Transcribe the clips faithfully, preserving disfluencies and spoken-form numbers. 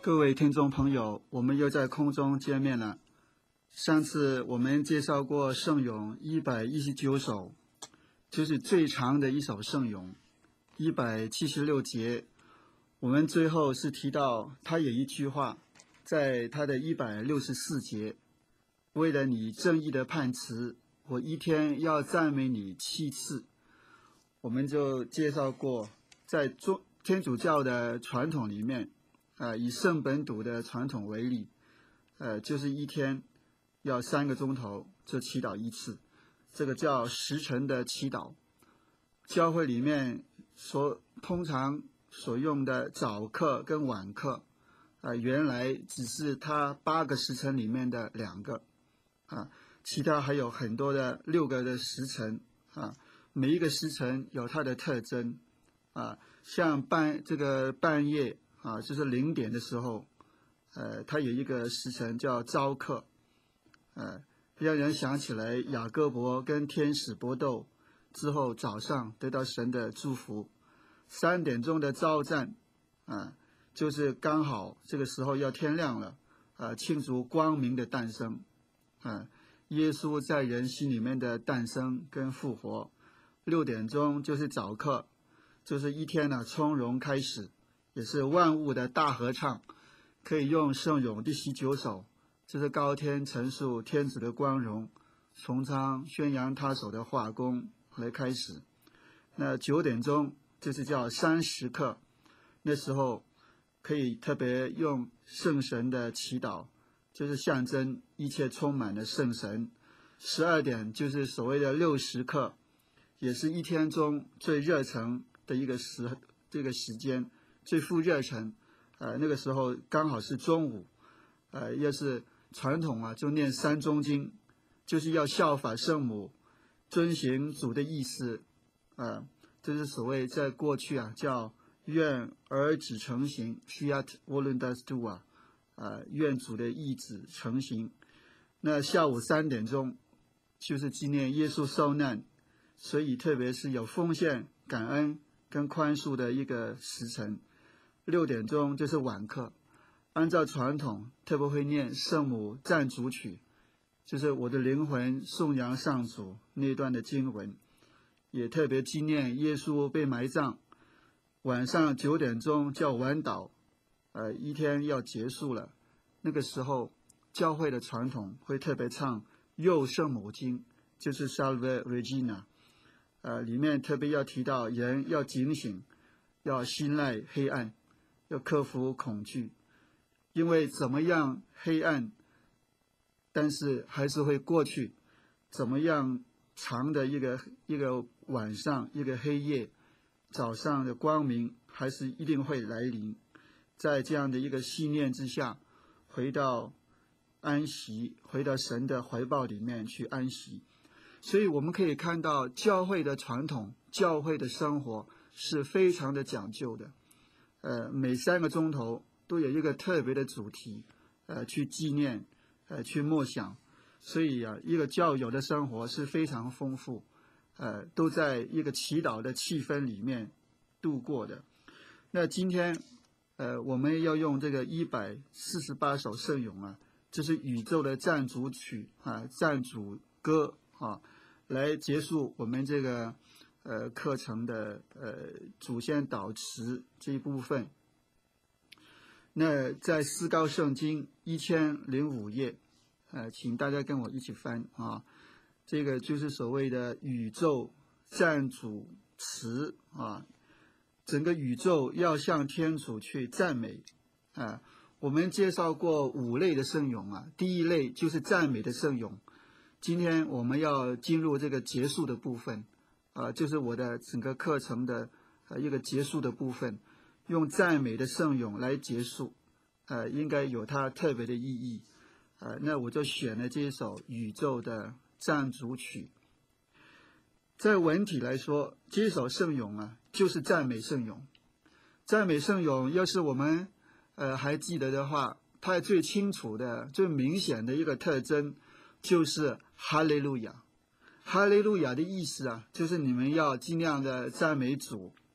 各位听众朋友，我们又在空中见面了。上次我们介绍过圣咏一百一十九首，就是最长的一首圣咏，一百七十六节。我们最后是提到他有一句话，在他的一百六十四节，为了你正义的判词，我一天要赞美你七次。我们就介绍过，在中天主教的传统里面，呃，以圣本笃的传统为例，呃，就是一天要三个钟头就祈祷一次，这个叫时辰的祈祷。教会里面所通常所用的早课跟晚课，啊、呃，原来只是它八个时辰里面的两个，啊，其他还有很多的六个的时辰，啊，每一个时辰有它的特征，啊，像半这个半夜。啊，就是零点的时候，呃，它有一个时辰叫朝课，呃，让人想起来雅各伯跟天使搏斗之后，早上得到神的祝福。三点钟的朝战，啊，就是刚好这个时候要天亮了，啊，庆祝光明的诞生，啊，耶稣在人心里面的诞生跟复活。六点钟就是早课，就是一天呢从容开始。也是万物的大合唱，可以用圣咏第十九首，就是高天陈述天主的光荣，崇昌宣扬他手的画工来开始。那九点钟就是叫三时刻，那时候可以特别用圣神的祈祷，就是象征一切充满了圣神。十二点就是所谓的六时刻，也是一天中最热诚的一个时这个时间。最富热忱，呃，那个时候刚好是中午，呃，要是传统啊，就念三中经，就是要效法圣母，遵行主的意思，呃，这是所谓在过去啊叫愿儿子成行 ，fiat voluntas tua， 呃，愿主的意志成行。那下午三点钟就是纪念耶稣受难，所以特别是有奉献、感恩跟宽恕的一个时辰。六点钟就是晚课，按照传统特别会念圣母赞主曲，就是我的灵魂颂扬上主那段的经文，也特别纪念耶稣被埋葬。晚上九点钟叫晚祷，呃，一天要结束了，那个时候教会的传统会特别唱幼圣母经，就是 Salve Regina， 呃，里面特别要提到人要警醒，要信赖黑暗，要克服恐惧，因为怎么样黑暗，但是还是会过去，怎么样长的一个一个晚上，一个黑夜，早上的光明还是一定会来临。在这样的一个信念之下，回到安息，回到神的怀抱里面去安息。所以我们可以看到教会的传统，教会的生活是非常的讲究的。呃，每三个钟头都有一个特别的主题，呃，去纪念，呃，去默想。所以啊，一个教友的生活是非常丰富，呃，都在一个祈祷的气氛里面度过的。那今天，呃，我们要用这个一百四十八首圣咏啊，这是宇宙的赞主曲啊，赞主歌啊，来结束我们这个。呃，课程的呃主先导词这一部分。那在思高圣经一千零五页，呃，请大家跟我一起翻啊。这个就是所谓的宇宙赞主词啊，整个宇宙要向天主去赞美啊。我们介绍过五类的圣咏啊，第一类就是赞美的圣咏。今天我们要进入这个结束的部分。啊、呃，就是我的整个课程的呃一个结束的部分，用赞美的圣咏来结束，呃，应该有它特别的意义，呃，那我就选了这一首宇宙的赞主曲。在文体来说，这首圣咏啊，就是赞美圣咏。赞美圣咏，要是我们呃还记得的话，它最清楚的、最明显的一个特征就是哈利路亚。哈利路亚的意思啊，就是你们要尽量的赞美主，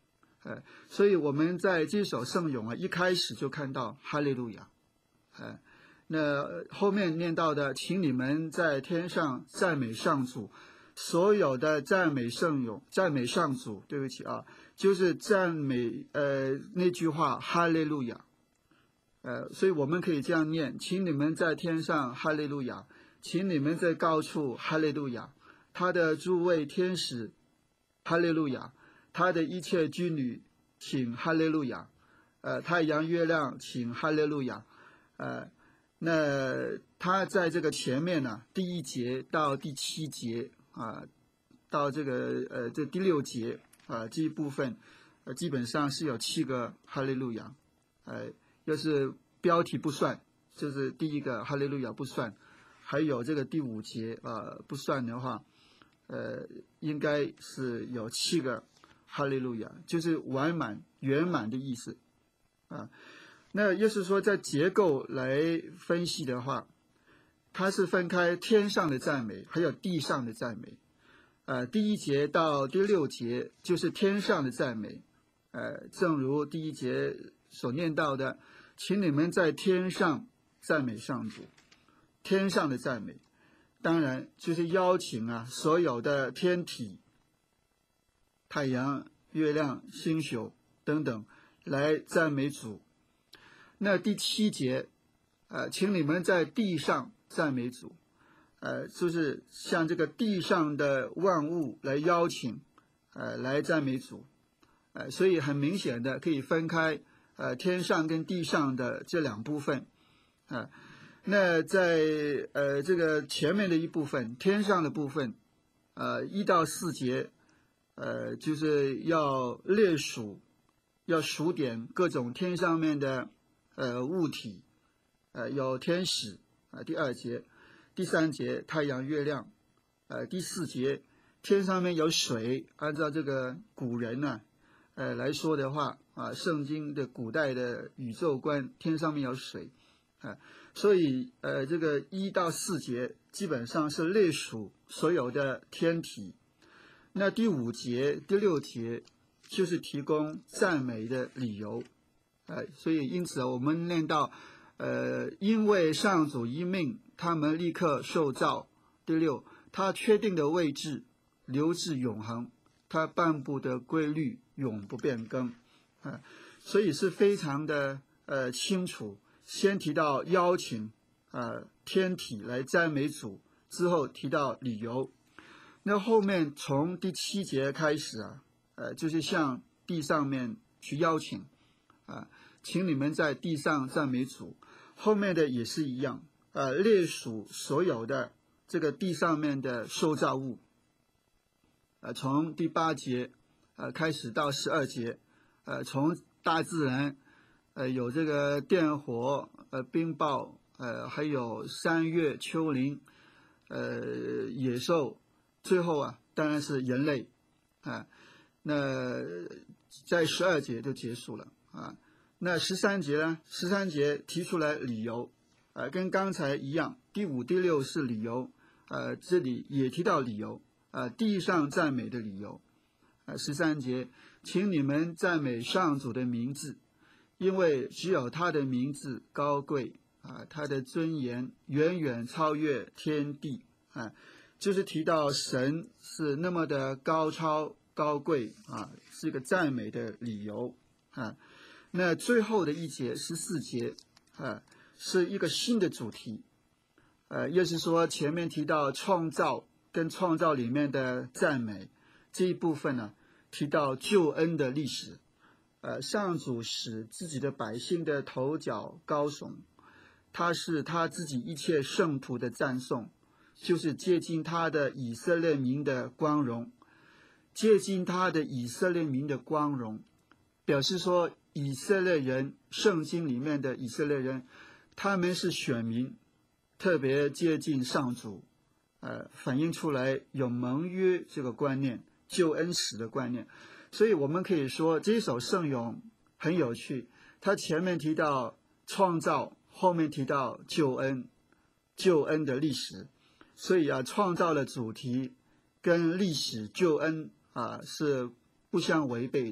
呃，所以我们在这首圣咏啊，一开始就看到哈利路亚，呃，那后面念到的，请你们在天上赞美上主，所有的赞美圣咏，赞美上主，对不起啊，就是赞美呃那句话哈利路亚。呃，所以我们可以这样念：请你们在天上哈利路亚，请你们在高处哈利路亚，他的诸位天使哈利路亚，他的一切军旅请哈利路亚，呃，太阳月亮请哈利路亚，呃，那他在这个前面呢，第一节到第七节啊、呃，到这个呃这第六节啊、呃、这一部分，呃，基本上是有七个哈利路亚，呃。要是标题不算，就是第一个哈利路亚不算，还有这个第五节呃不算的话，呃应该是有七个哈利路亚，就是完满圆满的意思啊。那要是说在结构来分析的话，它是分开天上的赞美还有地上的赞美。呃第一节到第六节就是天上的赞美，呃正如第一节所念到的，请你们在天上赞美上主。天上的赞美当然就是邀请啊所有的天体，太阳、月亮、星宿等等来赞美主。那第七节呃，请你们在地上赞美主，呃，就是向这个地上的万物来邀请呃来赞美主。呃，所以很明显的可以分开呃天上跟地上的这两部分啊、呃。那在呃这个前面的一部分，天上的部分，呃一到四节，呃就是要列数，要数点各种天上面的呃物体，呃有天使啊、呃。第二节，第三节太阳月亮，呃第四节天上面有水，按照这个古人呢、啊。呃，来说的话啊，圣经的古代的宇宙观，天上面有水，啊，所以呃，这个一到四节基本上是列数所有的天体。那第五节、第六节就是提供赞美的理由，呃，所以因此我们念到，呃，因为上主一命，他们立刻受造。第六，他确定的位置留至永恒，他颁布的规律永不变更，啊，所以是非常的呃清楚。先提到邀请呃天体来赞美主，之后提到理由。那后面从第七节开始啊，呃就是向地上面去邀请啊，请你们在地上赞美主。后面的也是一样，呃列数所有的这个地上面的受造物，呃从第八节。呃，开始到十二节，呃，从大自然，呃，有这个电火、呃，冰雹，呃，还有山岳、丘陵，呃，野兽，最后啊，当然是人类，啊，那在十二节就结束了啊。那十三节呢？十三节提出来理由，呃，跟刚才一样，第五、第六是理由，呃，这里也提到理由，呃，地上赞美的理由。十三节，请你们赞美上主的名字，因为只有他的名字高贵啊，他的尊严远远超越天地啊，就是提到神是那么的高超高贵啊，是一个赞美的理由啊。那最后的一节十四节啊，是一个新的主题，呃，又是说前面提到创造跟创造里面的赞美这一部分呢。提到救恩的历史，呃，上主使自己的百姓的头角高耸，他是他自己一切圣徒的赞颂，就是接近他的以色列民的光荣，接近他的以色列民的光荣，表示说以色列人，圣经里面的以色列人，他们是选民，特别接近上主，呃，反映出来有盟约这个观念。救恩史的观念，所以我们可以说这一首圣咏很有趣，它前面提到创造，后面提到救恩，救恩的历史，所以啊，创造的主题跟历史救恩啊是不相违背的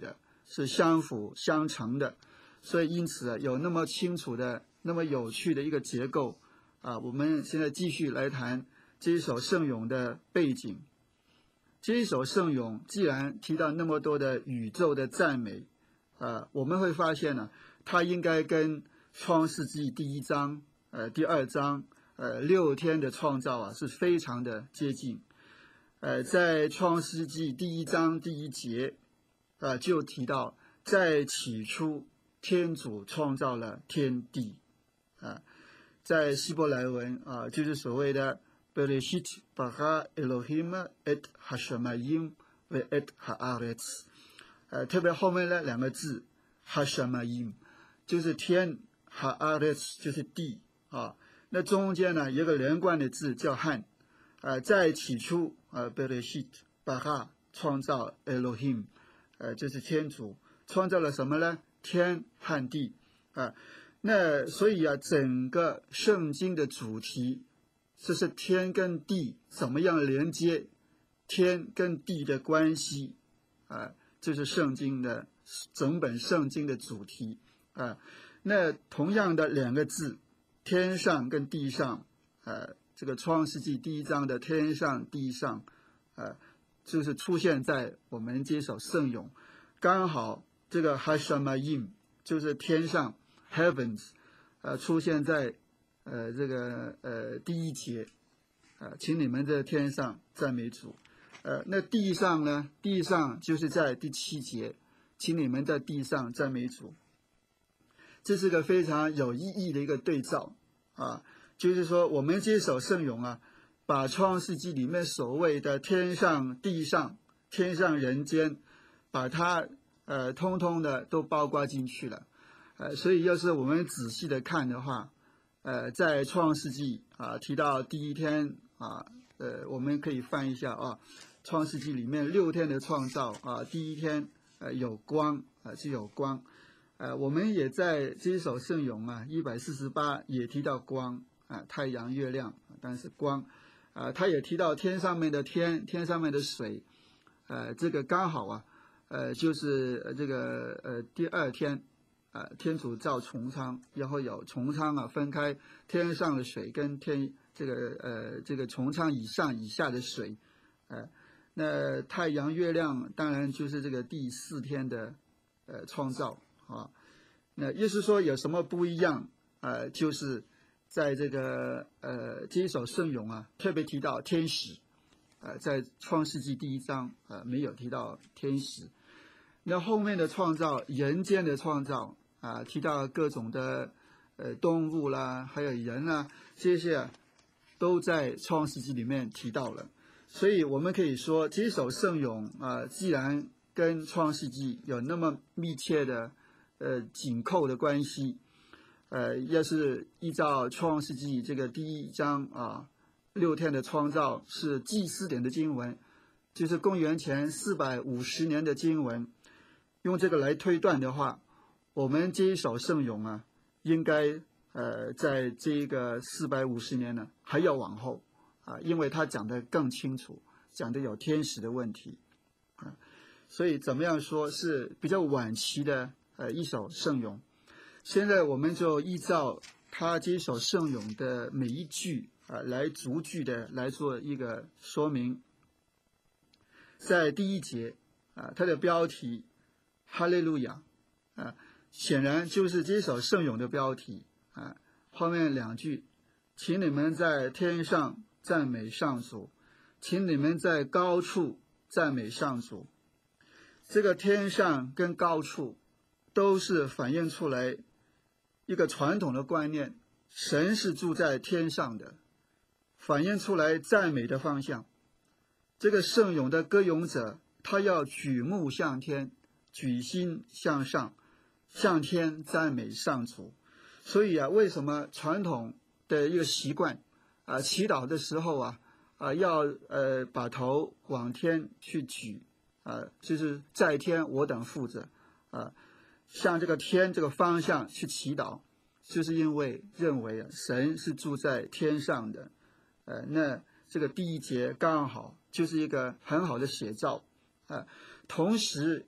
是相辅相成的，所以因此有那么清楚的、那么有趣的一个结构啊。我们现在继续来谈这一首圣咏的背景。这一首圣咏既然提到那么多的宇宙的赞美，啊，我们会发现呢，它应该跟创世纪第一章、呃第二章、呃六天的创造啊是非常的接近。呃，在创世纪第一章第一节，啊、呃、就提到，在起初天主创造了天地，啊，在希伯来文啊，就是所谓的 Bereshit bara Elohim et hashamayim ve et haaretz， 呃，特别后面那两个字 hashamayim 就是天 ，haaretz 就是地啊。那中间呢有个连贯的字叫汉，呃，在起初，呃 Bereshit bara 创造 Elohim， 呃，这是天主创造了什么呢？天和地啊。那所以啊，整个圣经的主题，这是天跟地怎么样连接，天跟地的关系啊，这是圣经的整本圣经的主题啊。那同样的两个字，天上跟地上，呃，这个创世纪第一章的天上地上，呃，就是出现在我们这首圣咏，刚好这个 Hashamayim 就是天上 Heavens， 呃，出现在呃这个呃第一节，呃，请你们在天上赞美主，呃，那地上呢？地上就是在第七节，请你们在地上赞美主。这是个非常有意义的一个对照啊，就是说我们这首圣咏啊，把创世纪里面所谓的天上地上天上人间，把它呃通通的都包括进去了，呃，所以要是我们仔细的看的话，呃，在创世纪啊提到第一天啊，呃，我们可以翻一下啊，创世纪里面六天的创造啊，第一天呃有光啊是有光。呃，我们也在这一首圣咏啊，一百四十八也提到光啊，太阳、月亮，但是光，啊，他也提到天上面的天，天上面的水，呃，这个刚好啊，呃，就是这个呃第二天，啊，天主造穹苍，然后有穹苍啊分开天上的水跟天这个呃这个穹苍以上以下的水，呃，那太阳、月亮当然就是这个第四天的呃创造。啊，那意思说有什么不一样？呃，就是在这个呃这一首圣咏啊，特别提到天使，呃，在创世纪第一章呃没有提到天使。那后面的创造，人间的创造啊、呃，提到各种的呃动物啦，还有人啊，这些啊都在创世纪里面提到了。所以我们可以说，这首圣咏啊、呃，既然跟创世纪有那么密切的呃，紧扣的关系，呃，要是依照创世纪这个第一章啊，六天的创造是祭司典的经文，就是公元前四百五十年的经文，用这个来推断的话，我们这一首圣咏啊，应该呃，在这个四百五十年呢还要往后啊，因为它讲得更清楚，讲的有天使的问题啊，所以怎么样说是比较晚期的。呃，一首圣咏，现在我们就依照他这首圣咏的每一句啊、呃，来逐句的来做一个说明。在第一节啊、呃，它的标题“哈利路亚”啊，显然就是这首圣咏的标题啊。后面两句，请你们在天上赞美上主，请你们在高处赞美上主。这个天上跟高处都是反映出来一个传统的观念，神是住在天上的，反映出来赞美的方向。这个圣咏的歌咏者，他要举目向天，举心向上，向天赞美上主。所以啊，为什么传统的一个习惯啊，祈祷的时候啊啊要呃把头往天去举啊，就是在天我等父者啊。向这个天这个方向去祈祷，就是因为认为啊，神是住在天上的，呃，那这个第一节刚好就是一个很好的写照啊、呃。同时，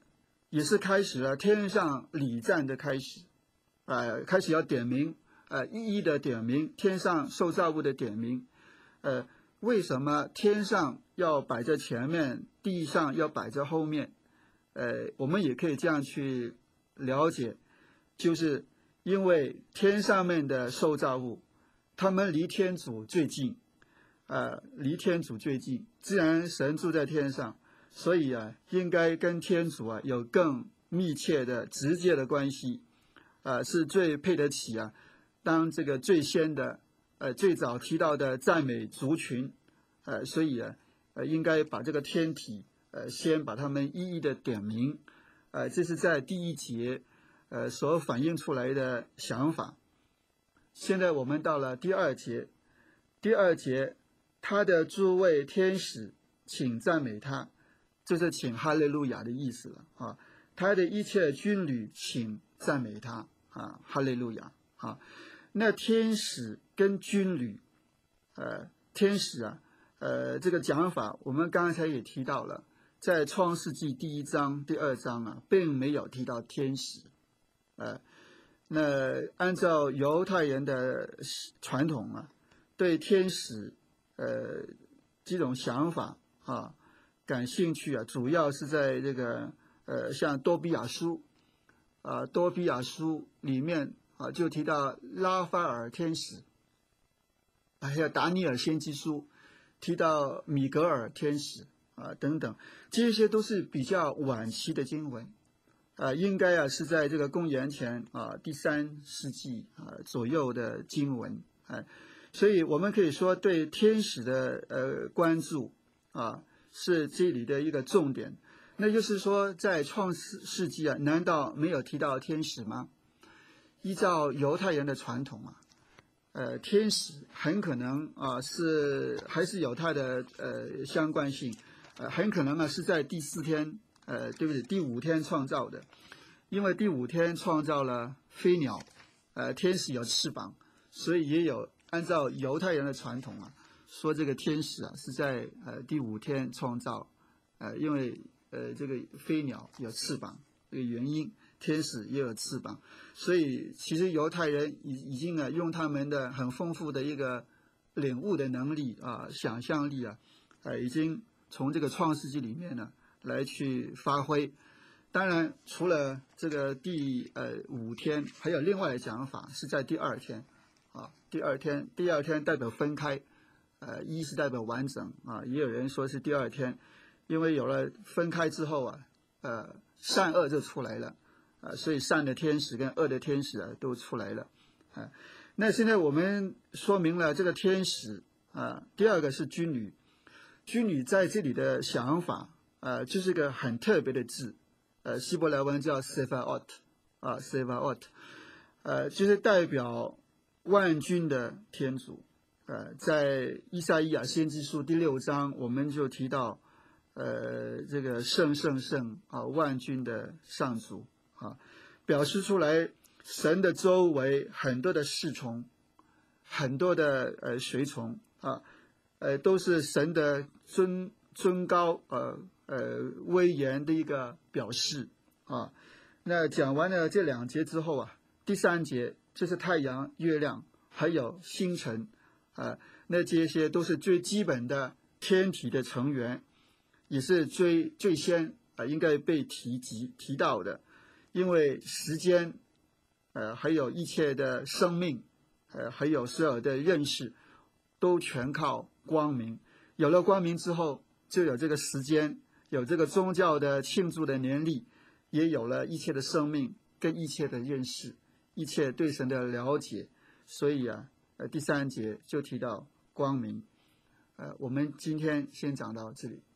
也是开始了天上礼赞的开始，呃，开始要点名，呃，一一的点名天上受造物的点名，呃，为什么天上要摆在前面，地上要摆在后面？呃，我们也可以这样去了解，就是因为天上面的受造物，他们离天主最近，呃，离天主最近，自然神住在天上，所以啊，应该跟天主啊有更密切的、直接的关系，呃，是最配得起啊，当这个最先的，呃，最早提到的赞美族群，呃，所以啊，呃，应该把这个天体。呃，先把他们一一的点名，呃，这是在第一节，呃，所反映出来的想法。现在我们到了第二节，第二节，他的诸位天使，请赞美他，就是请哈利路亚的意思了啊。他的一切军旅，请赞美他啊，哈利路亚啊。那天使跟军旅，呃，天使啊，呃，这个讲法我们刚才也提到了。在创世纪第一章、第二章啊，并没有提到天使，呃，那按照犹太人的传统啊，对天使呃这种想法啊感兴趣啊，主要是在这个呃像多比亚书啊，多比亚书里面啊就提到拉法尔天使，还有达尼尔先知书提到米格尔天使。啊，等等，这些都是比较晚期的经文，啊，应该啊是在这个公元前啊第三世纪啊左右的经文，啊，所以我们可以说对天使的呃关注啊是这里的一个重点。那就是说，在创世世纪啊，难道没有提到天使吗？依照犹太人的传统啊，呃，天使很可能啊是还是有它的呃相关性。呃，很可能啊是在第四天，呃，对不对？第五天创造的，因为第五天创造了飞鸟，呃，天使有翅膀，所以也有按照犹太人的传统啊，说这个天使啊是在呃第五天创造，呃，因为呃这个飞鸟有翅膀这个原因，天使也有翅膀，所以其实犹太人已已经啊用他们的很丰富的一个领悟的能力啊、想象力啊，呃，已经。从这个创世纪里面呢来去发挥，当然除了这个第呃五天，还有另外的讲法是在第二天，啊，第二天，第二天代表分开，呃，一是代表完整啊，也有人说是第二天，因为有了分开之后啊，呃，善恶就出来了，啊，所以善的天使跟恶的天使啊都出来了，啊，那现在我们说明了这个天使啊，第二个是军旅。军旅在这里的想法，呃，就是个很特别的字，呃，希伯来文叫 Sevaot， 啊 ，Sevaot， 呃，就是代表万军的天主。呃，在以赛亚先知书第六章，我们就提到，呃，这个圣圣圣啊，万军的上主啊，表示出来神的周围很多的侍从，很多的呃随从啊。呃，都是神的尊尊高，呃呃威严的一个表示啊。那讲完了这两节之后啊，第三节就是太阳、月亮还有星辰啊，那这些都是最基本的天体的成员，也是最最先啊应该被提及提到的，因为时间，呃还有一切的生命，呃还有所有的认识，都全靠。光明，有了光明之后，就有这个时间，有这个宗教的庆祝的年历，也有了一切的生命跟一切的认识，一切对神的了解。所以啊，呃，第三节就提到光明。呃，我们今天先讲到这里。